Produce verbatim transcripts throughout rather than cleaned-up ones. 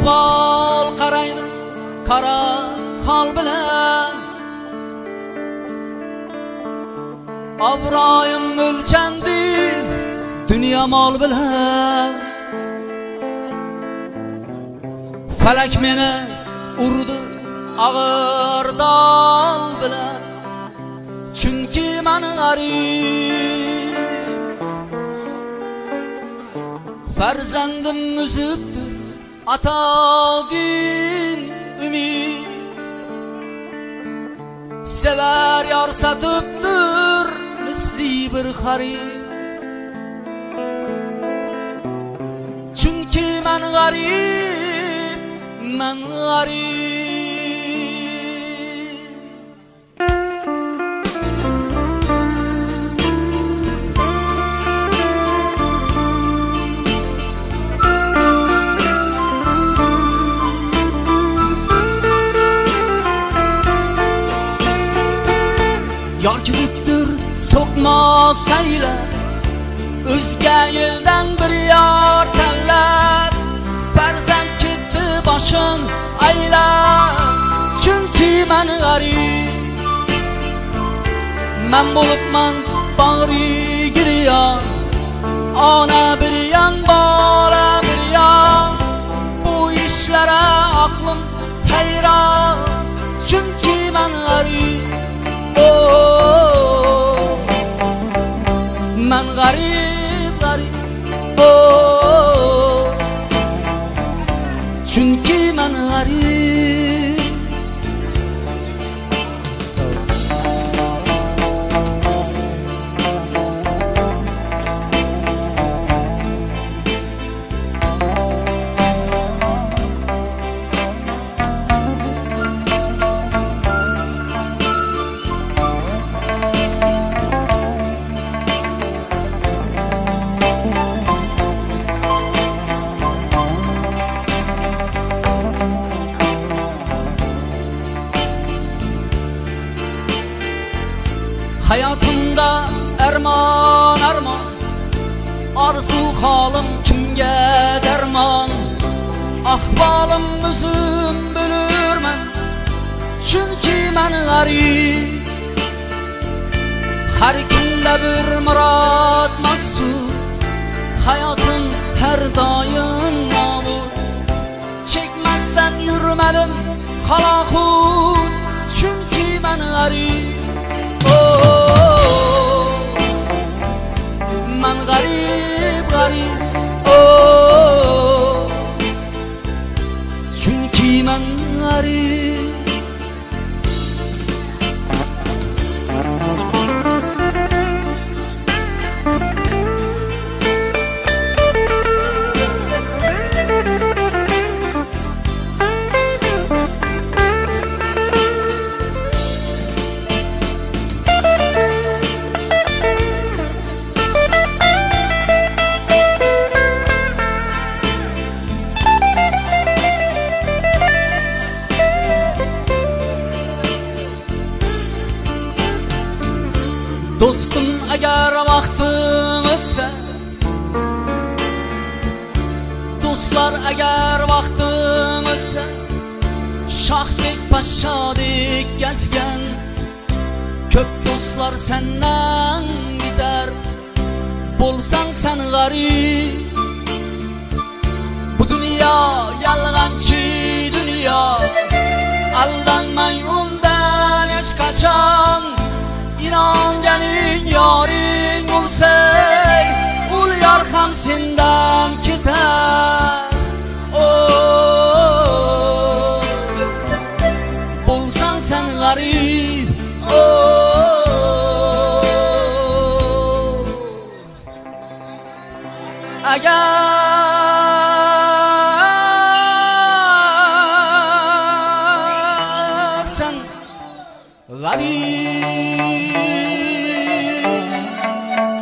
ahvol qaraydi qara hol bilan. Obro'yim o'lchandi dunyo mol bilan. Falak meni urdi og'ir dol bilan. Chunki men g'arib, farzandim uzibdir ata din umid. Sever yar satıptır misli bir harib. Çünkü men garip, men garip. Yar kibittir sokmak saylar, özge yıldan bir yar tanlar. Farzand ketdi başın aylar, çünkü men garip. Men bo'libman bag'ri giryon, ona bir yan bola bir yan. Bu ishlari aqlim hayron, çünkü men garip. Oh, men garip garip. Oh, çünkü men garip. Hayatımda erman erman, arzu halim kimge derman. Ahvalim özüm bilirmen, çünkü men garip. Her kimde bir murat mahsur, hayatım her daim nabud. Çekmezden yürümedim halakut, çünkü men garip. Oh, men garip garip. Oh, çünkü men garip. Dostum eğer vaktin ötse, dostlar eğer vaktin ötse, şahdek paşadik gezgen, kök dostlar senden gider. Bolsan sen garip, bu dünya yalgancı dünya. Aldanmay ondan hiç kaçan, İnan gelin yarın olsay, ul yar ham senden gider. Oh, bulsan sen garip. Oh, eğer sen garip.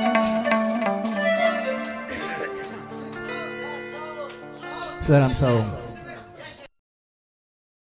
Sizlar ham sog' bo'ling.